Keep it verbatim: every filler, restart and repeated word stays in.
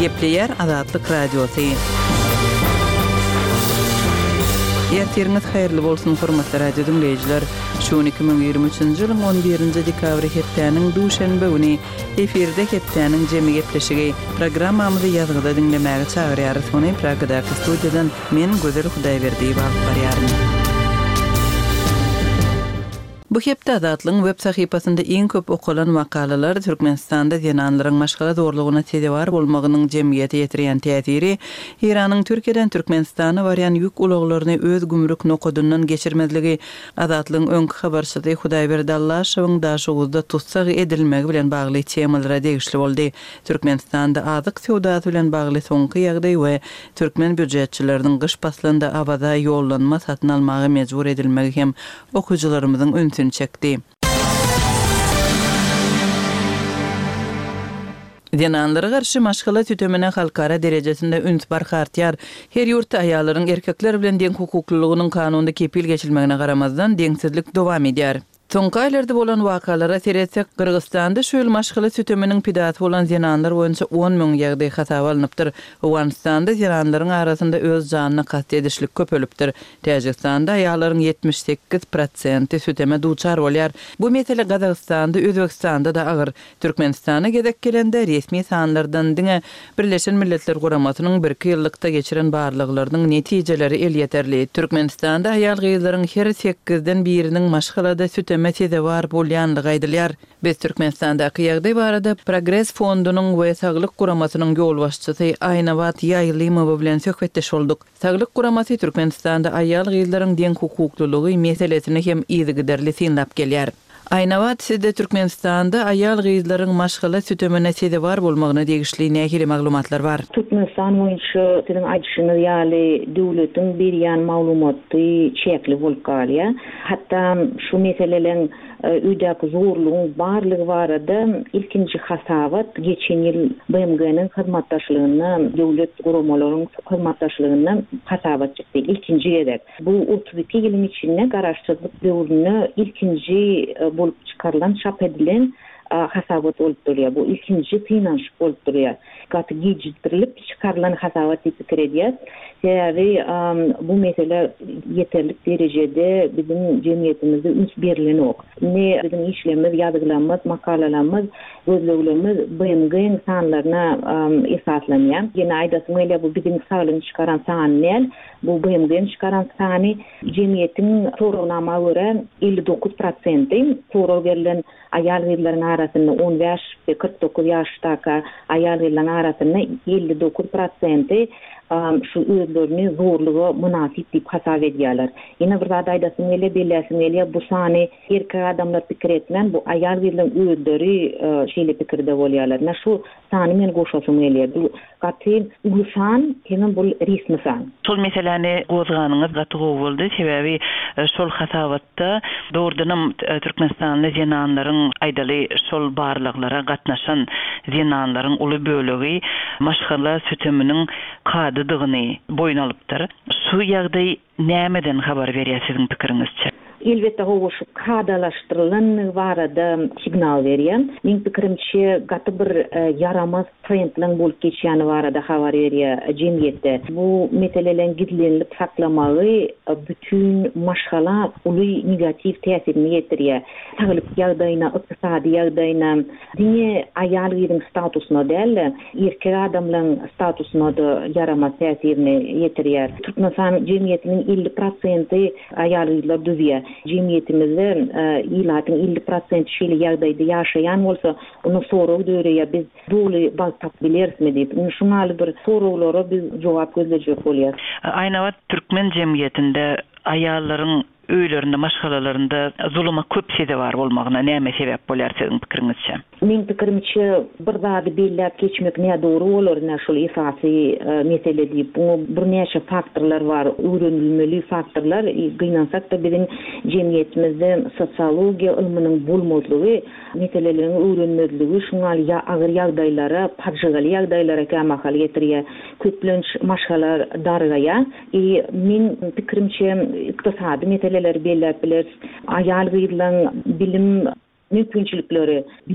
Gepleyer Azatlyk Radiosu. Ýerleriniz haýyrly bolsun hormatly radio dinleýijiler. Şu iki bin ýygrimi üçinji ýylyň on birinji dekabry hepdeniň duşanbe güni efirde hepdeniň jemi gepleşigi programmamyzy ýazgyda dinlemäge çagyrýar. Sony Pragada studiýadan men Gözel Hudaýberdiýew alyp barýaryn. Bu hepde Azatlyň web sahypasynda iň köp okulan makalalar Türkmenistanda zenanlaryň maşgala zorlugyna tedewar bolmagynyň jemgyýete ýetirýän täsiri, Iranyň Türkiýeden Türkmenistana barýan ýük ulaglaryny öz gümrük nokadyndan geçirmezligi, Azatlyň öňkü habarçysy Hudaýberdi Allaşowyň daşuguzda tutsak edilmegi bilen bagly temalara degişli boldy. Türkmenistanda azyk sowdasy bilen bagly soňky ýagdaý we türkmen büdjetçileriniň gyş paslanda abada ýollanma satyn almagy mejbur edilmegi hem okuwçylarymyzyň öňüne çekdi. Zenanlara garşy maşgala tütemine halkara derejesinde üns barkartyar. Her ýurtda aýallaryň erkekler bilen deň hukuklylygynyň kanunda kepil geçilmegine garamazdan deňsizlik dowam edýär. Soňky aýlarda bolan wakalara seretsek, Kyrgyzstanda şu ýyl maşgala süteminiň pidaty bolan zenanlar boýunça on müň ýagdaý hasaba alınıpdyr. Owganistanda zenanlaryň arasynda öz janyny qatl edişlik köpelipdir. Täjikistanda aýallaryň ýetmiş sekiz prosenti süteme duçar bolýar. Bu mesele Gazagystanda, Özbekistanda da agyr. Türkmenistana gedek gelende resmi sanlardan diňe Birleşen Milletler Guramasynyň bir ýyllykda geçiren barlyklarynyň netijeleri el ýeterli. Türkmenistanda aýal gyzlaryň her sekizden biriniň maşgalada süteme mesele var bolýanlygy aýdylýar. Biz Türkmenistanda ýagdaý barada Progress fondunyň we Saglyk Guramasynyň ýol başçysy Aynawat Ýaýlymowa bilen söhbetdeş bolduk. Saglyk Guramasy Türkmenistanda aýal gyzlaryň deň hukuklylygy meselesini hem ýygyderli synlap gelýär. Aynawat, sizde Türkmenistanda aýal gyzlaryň maşgala sütemine sede var bolmagyna degişli nähili maglumatlar bar? Türkmenistan boýunça tiling aýdyşyny ýaly döwletiň berýän maglumaty çekli bolup galýar. Hatda şu meselelerin üýdäki zorlugyň barlygy barada ilkinji hasabat geçen ýyl B M G'niň hyzmatdaşlygyna, döwlet guramalarynyň hyzmatdaşlygyna hasabat çekdi. İlkinji gedek. Bu otuz iki ýylyň içinde garaşdyrlyk döwrüne ilkinji bolup çıkarılan, çap edilen hasabat olup durýar. Bu ilkinji finans bolup durýar. Gaty gecikdirilip çıkarılan hasabat diýip edýär. Täze bu mesele yeterlik derejede bizim jemgyýetimizde üns berilen ok. Ne bizim işlemimiz, ýazgylarymyz, makalalarymyz, gözleglerimiz B M G'niň sanlaryna esaslanýar. Ýene aýdasym ele bu bizim saglygyny çıkaran san näl? Bu B M G'niň çıkaran sany jemgyýetiň sorawnama görä elli dokuz prosenti soraw berilen aýal gyzlaryň arasynda on beş we kırk dokuz ýaşdaky aýal gyzlaryň arasynda elli dokuz prosenti şu özlerini zorluğu münasip diýip hasap edýärler. Ýene bir zat aýdasym ele belläsim ele bu sany erkek adamlar pikir etmän, bu aýal gyzlaryň özleri şeýle pikirde bolýarlar. Na şu sany men goşasym ele. Bu gaty bu san hem bu resmi san. Şol meseleni gozganyňyz gaty boldy, sebebi şol hasabatda doğrudan Türkmenistanly zenanlaryň aýdaly şol barlyklara gatnaşan zenanlaryň uly bölegi maşgala süteminiň kadydygyny boyun alypdyr. Şu ýagdaý nämeden habar berýär siziň pikiriňizçe? Elbette o şu kadalaştırılan barada signal berýär. Meň pikirimçe gaty bir yaramaz trendleň bolup geçýäni barada habar berýär jemgyýetde. Bu meselelerin gizlenip saklamagy bütün maşgala uly negativ täsirini ýetirýär. Saglyk ýagdaýyna, ykdysady ýagdaýyna, diňe aýal gyzyň statusyna däl, erkek adamlaryň statusyna da yaramaz täsirini ýetirýär. Türkmenistan jemgyýetiniň elli prosenti aýal gyzlar düzýär. Jemgyýetimizde ýylatyň elli prosenti şeýle ýagdaýda ýaşaýan bolsa, onu soraw döwreye biz doly bal tap bilersmi diýip, şunaly bir sorawlara biz jogap gözlejek bolýar. Aynawat Türkmen jemgyýetinde aýallaryň öýlerinde, maşgalalarynda zuluma köp sede var bolmagyna näme sebäp bolýar siziň pikiriňizçe? Meň pikirimçe bir zady belläp geçmek näme dogry bolar, näme şol esasy mesele diýip, bu bir näçe faktorlar bar, öwrenilmeli faktorlar. Gynansak da biziň jemgyýetimizde sosiologiýa ilminiň bolmazlygy, meselelerin öwrenmezligi, şuňaly ýa agyr ýagdaýlara, pajygaly ýagdaýlara kämakal ýetirýär. Köplenç maşgalar dargaýa. Men pikirimçe ykdysady meseleler belläp biler, aýal gyzlaryň bilim mümkinçilikleri